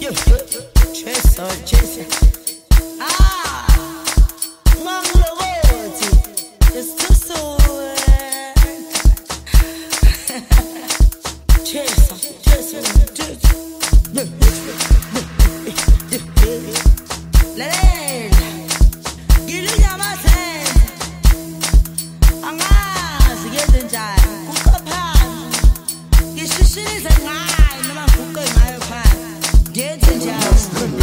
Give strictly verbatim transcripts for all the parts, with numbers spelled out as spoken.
Chesa, chesa. Ah, Manglo Roti. It's too soon. Chesa, chesa, chesa. Lele, gilunya masenze. Angazi yenze njani. Ukophansi. Ngishishilize ngayi noma nguke ngayo phansi. Yenze njani.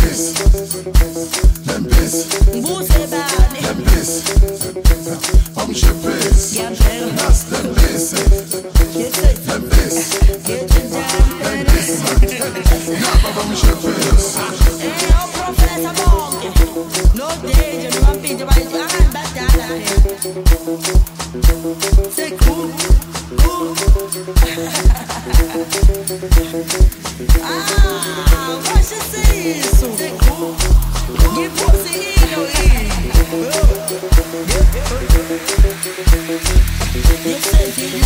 Lembis, Mbuze bani. Lembis, Omshipis, Nas Lembis, Lembis, Yenze njani. Lembis, Naba Omshipis. Eh, oh, Professor Bonke. No danger, no one beat the right hand back down here. Say cool, cool. Ah, what she say? So say cool. Give pussy in or in. You say it.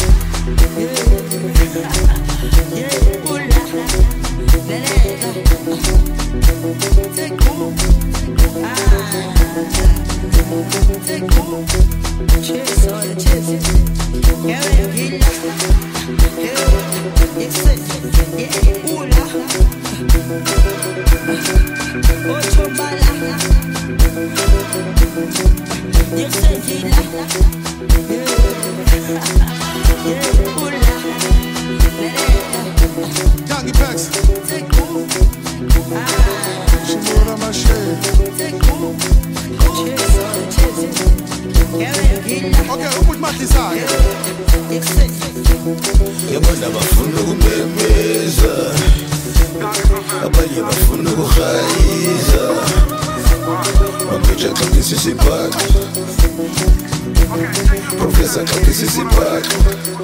Yeah, yeah, ooh la la. C'est cool, ah, c'est cool. Cheers on the cheers. Yeah, yeah, yeah. It's it, yeah, ooh la. Oh, chombala. You say it la, yeah, yeah, ooh la. Youngie Packs, C'est cool, ah. Shimura Mashe. C'est cool. Cheers on the cheers. Yeah, yeah. Okay, who put my desire? It's it. Yabona bafuna ukumemeza abanye bafuna ukuhayiza Mabheja kakisi sipaka Professor kakisi sipaka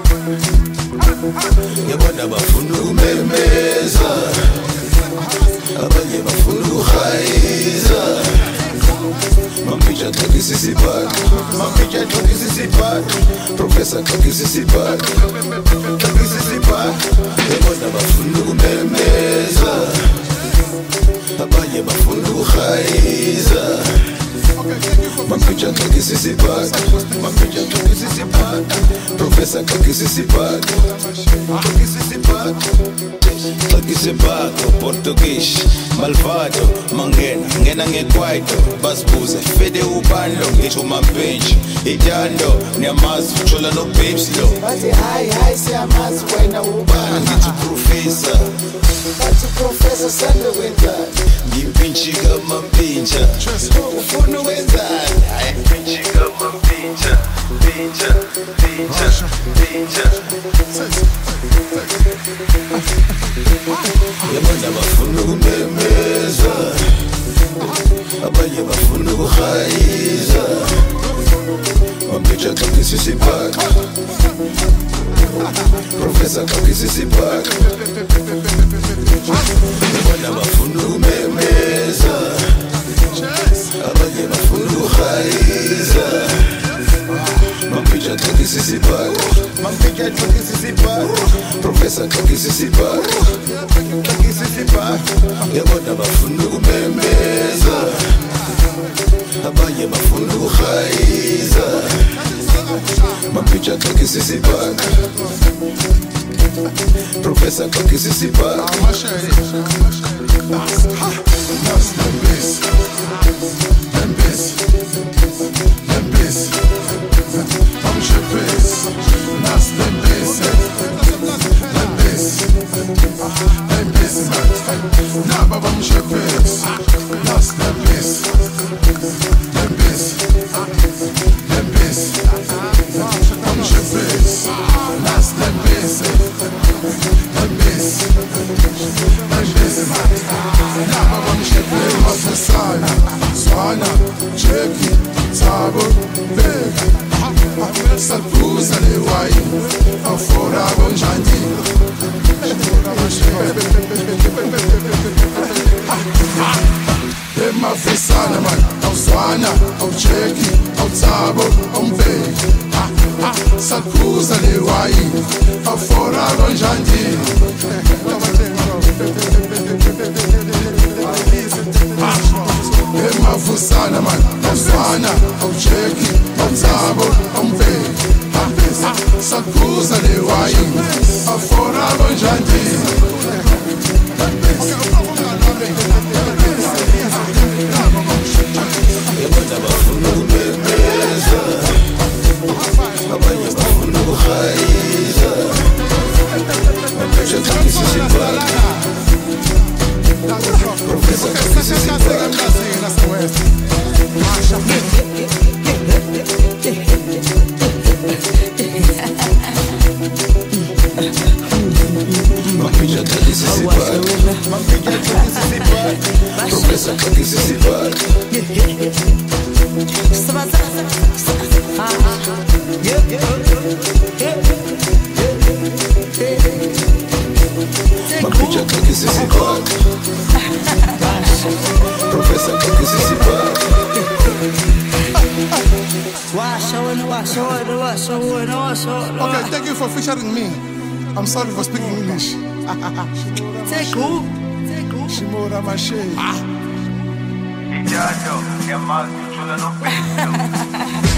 Yabona bafuna ukumemeza abanye bafuna ukuhayiza Mabheja kakisi sipaka Mabheja kakisi sipaka Professor kakisi sipaka Kakisi sipaka Yabona bafuna ukumemeza abanye bafuna ukuhayiza Mabheja kakisi sipaka Mabheja kakisi sipaka Professor kakisi sipaka Kakisi sipaka Kakisi sipaka Portuguese Malvado Mangena Ngena ngekwaito Basibuze Fede ubando Ngisho mabhenji Idando Niyamazi Uchola no babes lo Bathi hayi hayi siyamazi wena ubani. Ngithi professor Bathi professor sande wenzani. Ngimpintshi kama mpintsha Ufuna ukwenzani Hayi mpintshi kama mpintsha Mpintsha Mpintsha Mpintsha Yabona bafuna ukumemeza abanye bafuna ukuhayiza Mabheja kakisi sipaka Professor kakisi sipaka Yabona bafuna ukumemeza abanye bafuna ukuhayiza Mabheja kakisi sipaka Mabheja kakisi sipaka Professor kakisi sipaka Kakisi sipaka Yabona bafuna ukumemeza abanye bafuna ukuhayiza Mabheja kakisi sipaka Professor kakisi sipaka Nas Lembis, Lembis, Lembis, Omshipis, Nas Lembis, Lembis, Lembis, Naba Omshipis, Nas Lembis, Lembis, Lembis, Omshipis, Nas Lembis, Lembis, Lembis, Naba Omshipis, Ofisana, Swana, Cheki, Tabo, Bega, Salpuza Lewai, Afora Bonjandi, Emafisana man, au Swana, au Cheki, au Tabo, au Bega, Salpuza Lewai, Afora Bonjandi. wena. Mafika Kakisi Park. Professor Kakisi Park. Sabaza, ah, yeah, yeah, yeah, yeah. Mafika Kakisi Park. Professor Kakisi Park. Wash on, wash on, wash on, wash on. Okay, thank you for featuring me. I'm sorry for speaking English. Take who? Take who? Shimura Mashe. Ijajo, é mais do que eu não penso.